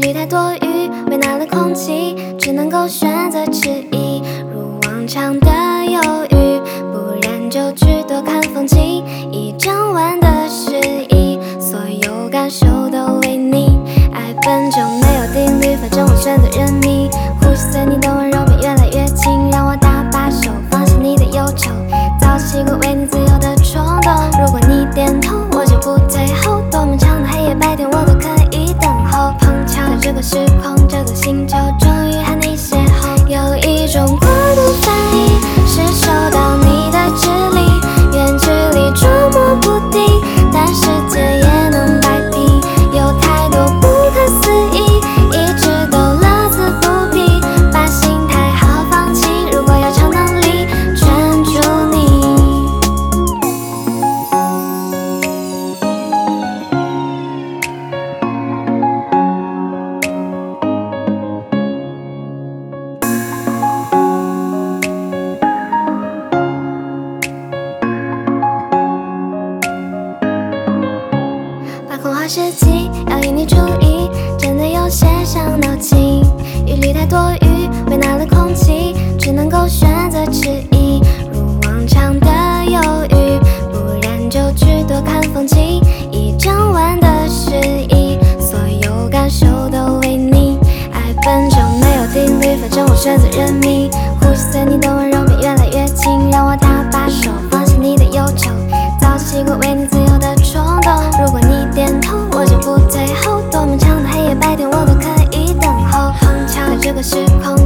虑太多余，为难了空气，只能够选择迟疑，如往常的犹豫，不然就去多看风景，一整晚的诗意，所有感受都为你。爱本就没有定律，反正我选择认命，呼吸随你的温柔变越来越近，让我大把手放下你的忧愁，早习惯为你自由的冲动。如果你点头，我就不退后，多漫长的黑夜白天我都可以等候。碰巧在这个时空，这个星球，终于和你邂逅。有一种过度翻译，是受到你的指令，远距离捉摸不定，但世界也能摆平。有太多不可思议，一直都乐此不疲，把心态好放轻，如果有超能力圈住你。把空话时机要引你注意，真的有些伤脑筋，疑虑太多余，为难了空气，只能够选择迟疑，如往常的犹豫，不然就去多看风景，一整晚的诗意，所有感受都为你。爱本就没有定律，反正我选择认命，呼吸随你的温柔变越来越近，让我大把手放下你的忧愁，早习惯为你自由的冲动。如果你点头，我就不退后，多漫长的黑夜白天我都可以等候。碰巧在这个时空，